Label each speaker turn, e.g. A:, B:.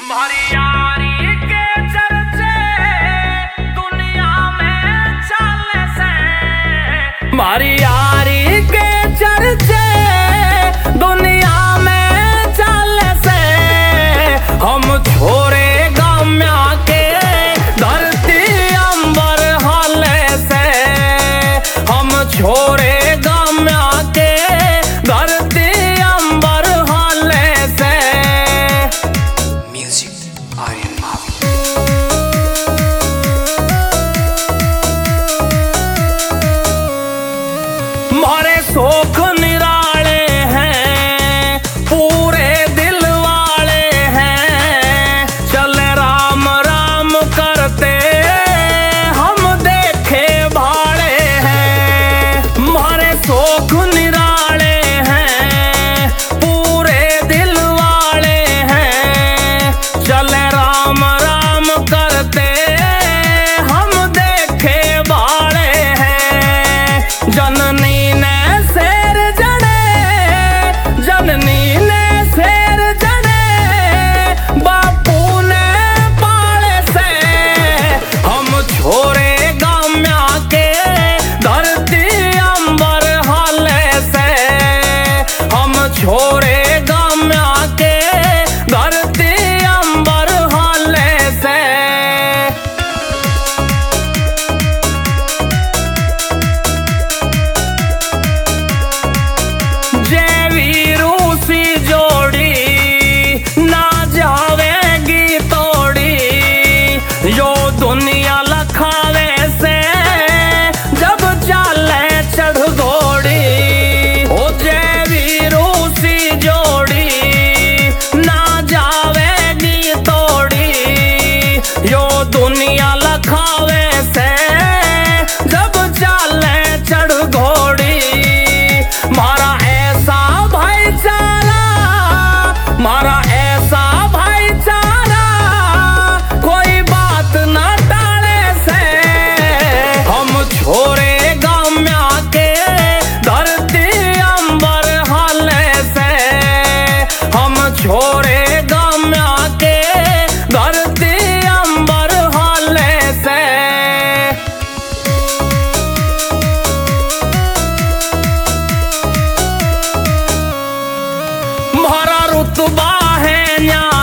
A: तुम्हारी यारी के चर्चे दुनिया में चले से, तुम्हारी यारी के चर्चे दुनिया में चले से। हम छोरे गाम्या के धरती अंबर हाले से, हम छोरे गाम्या के धरती अंबर हाले से।
B: म्यूजिक आर्यन मावी।
A: मारे शोक निराले हैं, पूरे दिल वाले हैं, चले राम राम करते हम देखे भाड़े हैं। मारे शोक निराले हैं, पूरे दिल वाले हैं, चले राम राम करते हम देखे भाड़े हैं। जननी ने शेर जड़े, जननी ने शेर जड़े, बापू ने पाले से। हम छोरे गाम्या के धरती अंबर हाले से, हम छोरे गाम्या के धरती अंबर हाले से। जय वीरू सी जोड़ी ना जावेगी तोड़ी, यो दुनिया लखावे से जब चाले चढ़ घोड़ी। ओ जय वीरू सी जोड़ी ना जावेगी तोड़ी, यो दुनिया लखावे से जब चाले चढ़ घोड़ी। मारा ऐसा भाईचारा, मारा ऐसा भाईचारा, कोई बात न टाले से। हम छोरे गाम्या के धरती अंबर हाले से, हम छोरे गाम्या के धरती अंबर हाले से। मारा रुतबा है न्या